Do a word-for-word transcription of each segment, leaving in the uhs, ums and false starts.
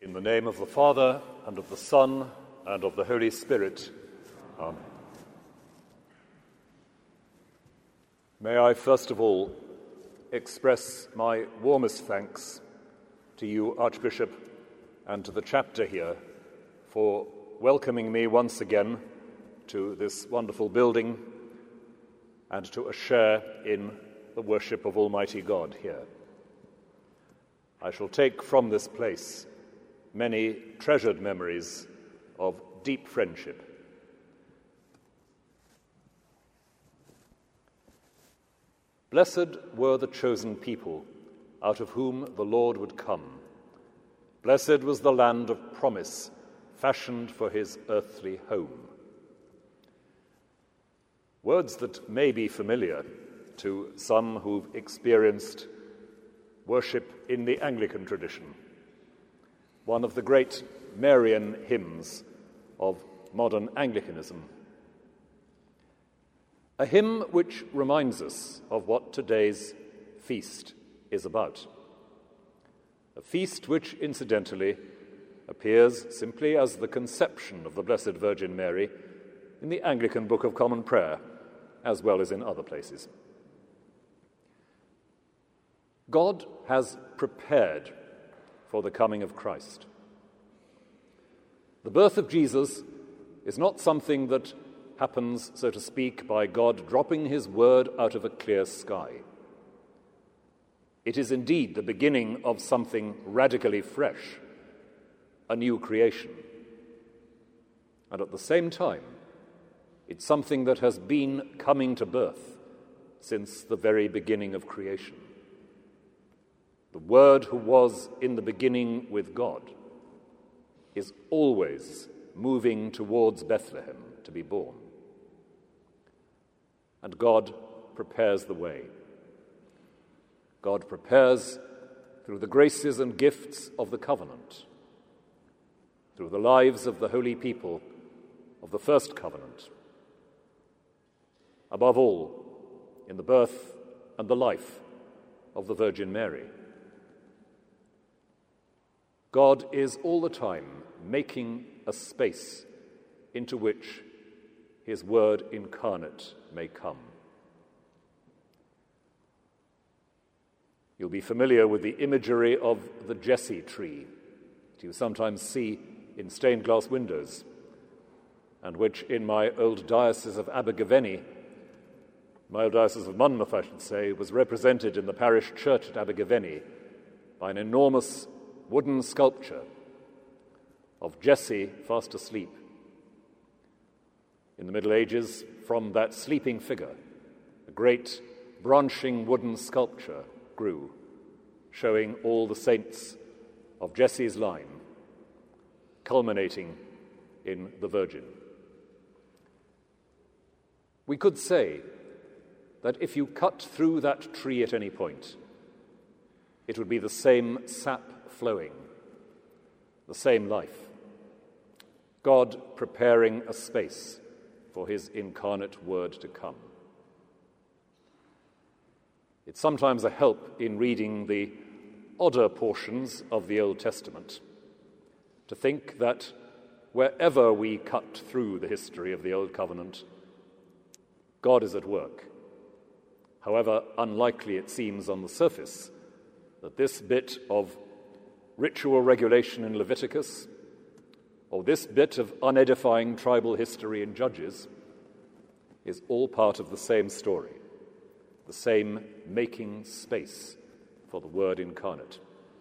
In the name of the Father, and of the Son, and of the Holy Spirit. Amen. May I first of all express my warmest thanks to you, Archbishop, and to the chapter here for welcoming me once again to this wonderful building and to a share in the worship of Almighty God here. I shall take from this place many treasured memories of deep friendship. Blessed were the chosen people out of whom the Lord would come. Blessed was the land of promise, fashioned for his earthly home. Words that may be familiar to some who've experienced worship in the Anglican tradition, one of the great Marian hymns of modern Anglicanism. A hymn which reminds us of what today's feast is about. A feast which, incidentally, appears simply as the conception of the Blessed Virgin Mary in the Anglican Book of Common Prayer, as well as in other places. God has prepared for the coming of Christ. The birth of Jesus is not something that happens, so to speak, by God dropping his word out of a clear sky. It is indeed the beginning of something radically fresh, a new creation. And at the same time, it's something that has been coming to birth since the very beginning of creation. The Word who was in the beginning with God is always moving towards Bethlehem to be born. And God prepares the way. God prepares through the graces and gifts of the covenant, through the lives of the holy people of the first covenant, above all, in the birth and the life of the Virgin Mary. God is all the time making a space into which his word incarnate may come. You'll be familiar with the imagery of the Jesse tree that you sometimes see in stained glass windows, and which in my old diocese of Abergavenny, my old diocese of Monmouth, I should say, was represented in the parish church at Abergavenny by an enormous wooden sculpture of Jesse fast asleep. In the Middle Ages, from that sleeping figure, a great branching wooden sculpture grew, showing all the saints of Jesse's line, culminating in the Virgin. We could say that if you cut through that tree at any point, it would be the same sap flowing, the same life. God preparing a space for his incarnate word to come. It's sometimes a help in reading the odder portions of the Old Testament to think that wherever we cut through the history of the Old Covenant, God is at work. However unlikely it seems on the surface that this bit of ritual regulation in Leviticus, or this bit of unedifying tribal history in Judges, is all part of the same story, the same making space for the Word incarnate.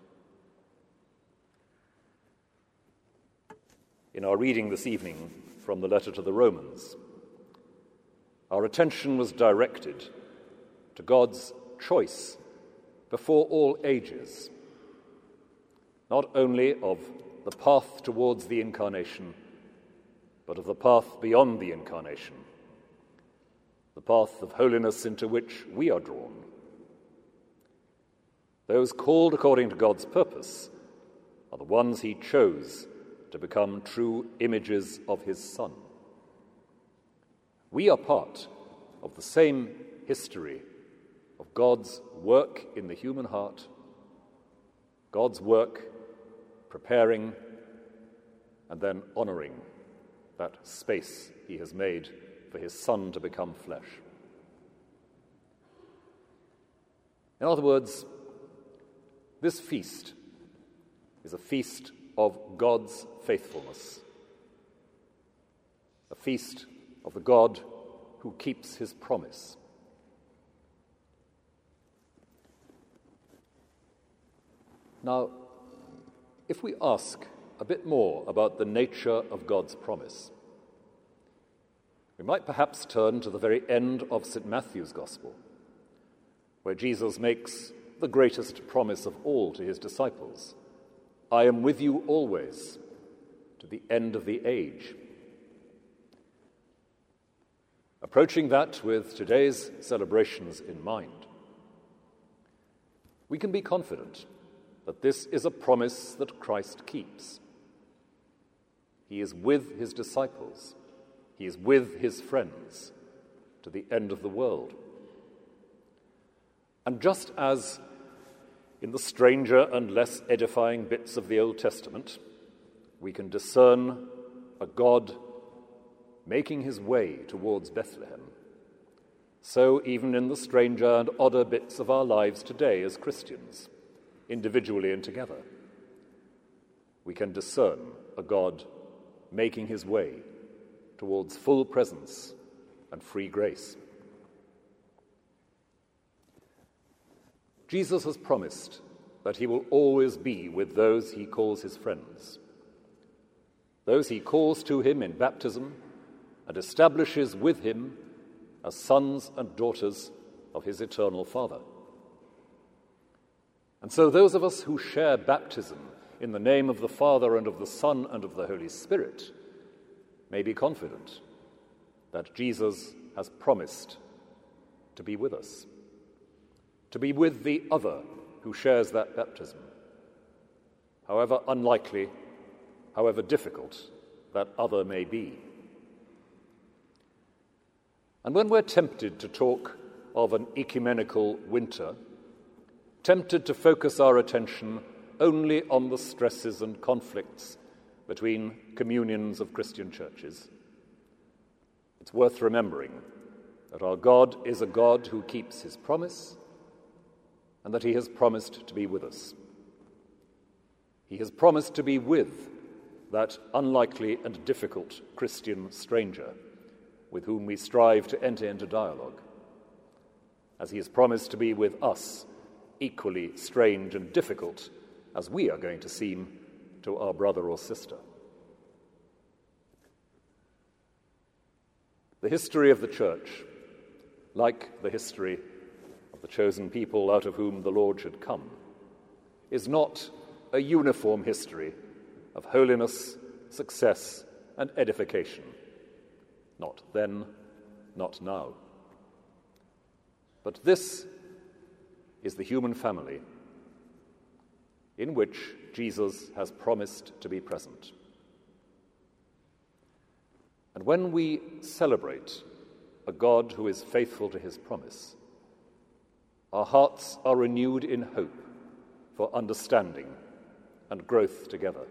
In our reading this evening from the letter to the Romans, our attention was directed to God's choice before all ages, not only of the path towards the incarnation, but of the path beyond the incarnation, the path of holiness into which we are drawn. Those called according to God's purpose are the ones he chose to become true images of his Son. We are part of the same history of God's work in the human heart, God's work preparing and then honoring that space he has made for his Son to become flesh. In other words, this feast is a feast of God's faithfulness, a feast of the God who keeps his promise. Now, if we ask a bit more about the nature of God's promise, we might perhaps turn to the very end of Saint Matthew's Gospel, where Jesus makes the greatest promise of all to his disciples: I am with you always, to the end of the age. Approaching that with today's celebrations in mind, we can be confident that this is a promise that Christ keeps. He is with his disciples. He is with his friends to the end of the world. And just as in the stranger and less edifying bits of the Old Testament, we can discern a God making his way towards Bethlehem, so even in the stranger and odder bits of our lives today as Christians, individually and together, we can discern a God making his way towards full presence and free grace. Jesus has promised that he will always be with those he calls his friends, those he calls to him in baptism and establishes with him as sons and daughters of his eternal Father. And so those of us who share baptism in the name of the Father and of the Son and of the Holy Spirit may be confident that Jesus has promised to be with us, to be with the other who shares that baptism, however unlikely, however difficult that other may be. And when we're tempted to talk of an ecumenical winter, tempted to focus our attention only on the stresses and conflicts between communions of Christian churches, it's worth remembering that our God is a God who keeps his promise and that he has promised to be with us. He has promised to be with that unlikely and difficult Christian stranger with whom we strive to enter into dialogue, as he has promised to be with us, equally strange and difficult as we are going to seem to our brother or sister. The history of the Church, like the history of the chosen people out of whom the Lord should come, is not a uniform history of holiness, success, and edification. Not then, not now. But this is the human family in which Jesus has promised to be present. And when we celebrate a God who is faithful to his promise, our hearts are renewed in hope for understanding and growth together.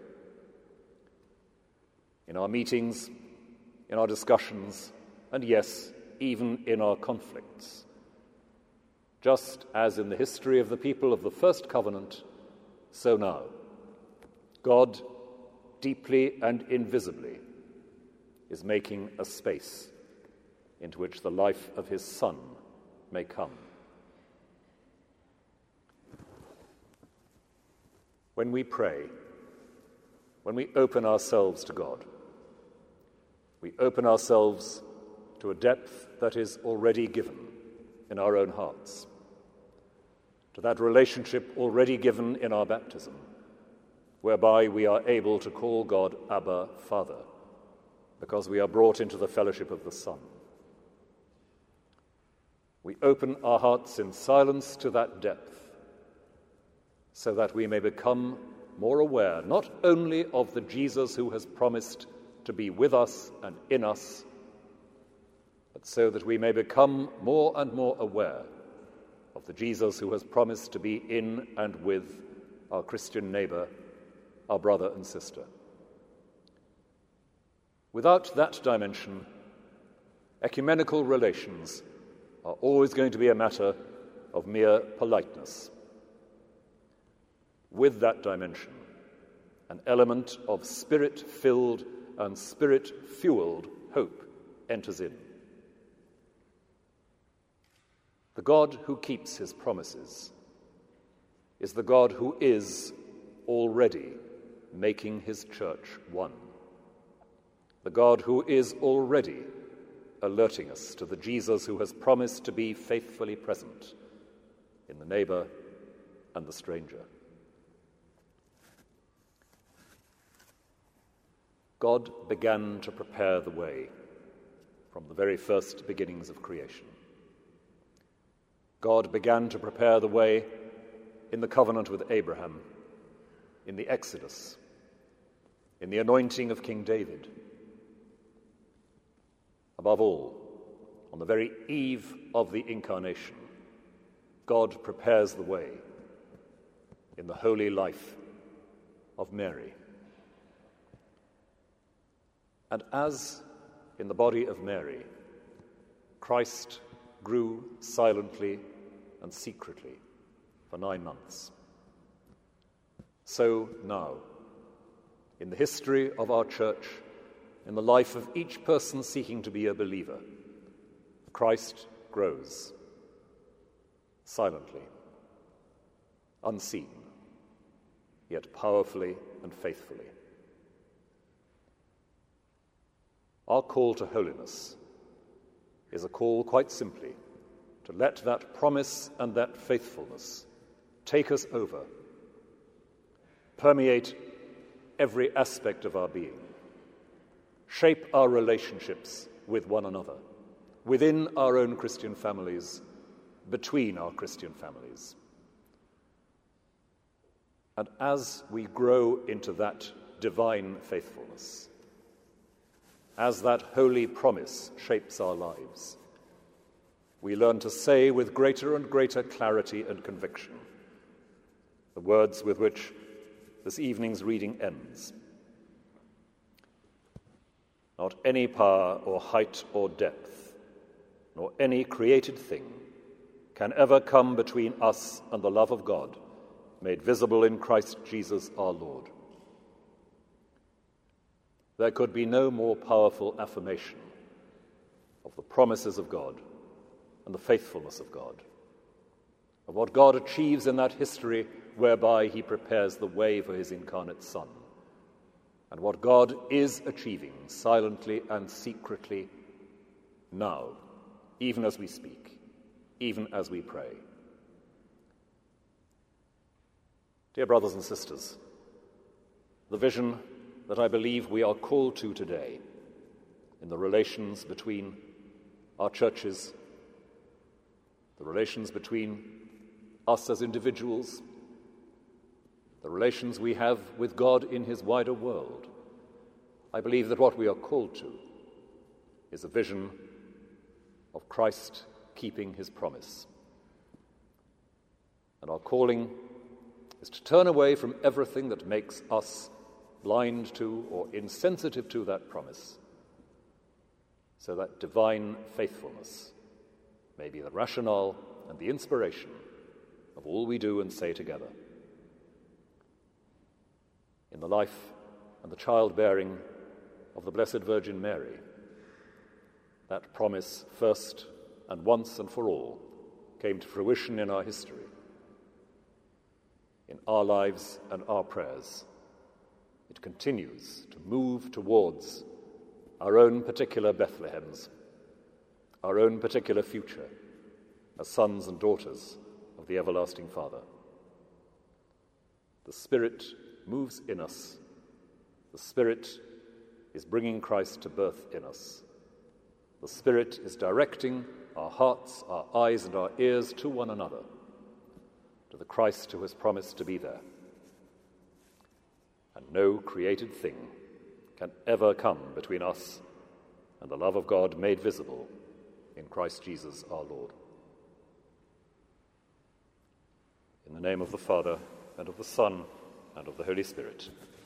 In our meetings, in our discussions, and yes, even in our conflicts. Just as in the history of the people of the first covenant, so now, God, deeply and invisibly, is making a space into which the life of his Son may come. When we pray, when we open ourselves to God, we open ourselves to a depth that is already given in our own hearts, to that relationship already given in our baptism, whereby we are able to call God Abba, Father, because we are brought into the fellowship of the Son. We open our hearts in silence to that depth, so that we may become more aware not only of the Jesus who has promised to be with us and in us, but so that we may become more and more aware of the Jesus who has promised to be in and with our Christian neighbour our brother and sister. Without that dimension, ecumenical relations are always going to be a matter of mere politeness. With that dimension, an element of spirit-filled and spirit-fueled hope enters in. The God who keeps his promises is the God who is already making his church one. The God who is already alerting us to the Jesus who has promised to be faithfully present in the neighbor and the stranger. God began to prepare the way from the very first beginnings of creation. God began to prepare the way in the covenant with Abraham, in the Exodus, in the anointing of King David. Above all, on the very eve of the incarnation, God prepares the way in the holy life of Mary. And as in the body of Mary, Christ grew silently and secretly for nine months, so now, in the history of our church, in the life of each person seeking to be a believer, Christ grows silently, unseen, yet powerfully and faithfully. Our call to holiness is a call, quite simply, to let that promise and that faithfulness take us over, permeate every aspect of our being, shape our relationships with one another, within our own Christian families, between our Christian families. And as we grow into that divine faithfulness, as that holy promise shapes our lives, we learn to say with greater and greater clarity and conviction the words with which this evening's reading ends. Not any power or height or depth, nor any created thing can ever come between us and the love of God, made visible in Christ Jesus our Lord. There could be no more powerful affirmation of the promises of God and the faithfulness of God, of what God achieves in that history whereby he prepares the way for his incarnate Son, and what God is achieving silently and secretly now, even as we speak, even as we pray. Dear brothers and sisters, the vision that I believe we are called to today in the relations between our churches, the relations between us as individuals, the relations we have with God in his wider world, I believe that what we are called to is a vision of Christ keeping his promise. And our calling is to turn away from everything that makes us blind to or insensitive to that promise, so that divine faithfulness may be the rationale and the inspiration of all we do and say together. In the life and the childbearing of the Blessed Virgin Mary, that promise first and once and for all came to fruition in our history, in our lives and our prayers. It continues to move towards our own particular Bethlehems, our own particular future as sons and daughters of the everlasting Father. The Spirit moves in us. The Spirit is bringing Christ to birth in us. The Spirit is directing our hearts, our eyes, and our ears to one another, to the Christ who has promised to be there. And no created thing can ever come between us and the love of God made visible in Christ Jesus our Lord. In the name of the Father, and of the Son, and of the Holy Spirit.